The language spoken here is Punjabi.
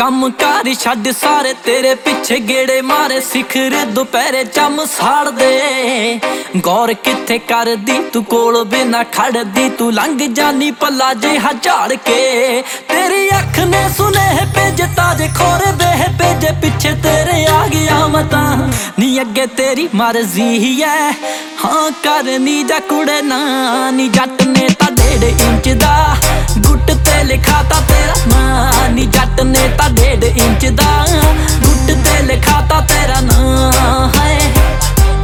ਕੰਮ ਕਾਰ ਛੱਡ ਸਾਰੇ ਤੇਰੇ ਪਿੱਛੇ ਗੇੜੇ ਮਾਰੇ ਸਿਖਰ ਦੁਪਹਿਰੇ ਚੰਮ ਸਾੜਦੇ ਗੌਰ ਕਿੱਥੇ ਕਰਦੀ ਤੂੰ ਕੋਲ ਬਿਨਾ ਖੜਦੀ ਤੂੰ ਲੰਘ ਜਾਨੀ ਪੱਲਾ ਜਿਹਾ ਝਾੜ ਕੇ ਤੇਰੀ ਅੱਖ ਨੇ ਸੁਨੇਹੇ ਭੇਜੇ ਤਾਜੇ ਖੋਰੇ ਦੇ ਭੇਜੇ ਪਿੱਛੇ ਤੇਰੇ ਆ ਗਿਆ ਮਤਾਂ ਨੀ ਅੱਗੇ ਤੇਰੀ ਮਰਜ਼ੀ ਐ ਹਾਂ ਕਰਨੀ ਜਾਂ ਕੁੜੇ ਨਾ ਨੀ ਜੱਟ ਨੇ ਤਾਂ 1.5 ਇੰਚ ਦਾ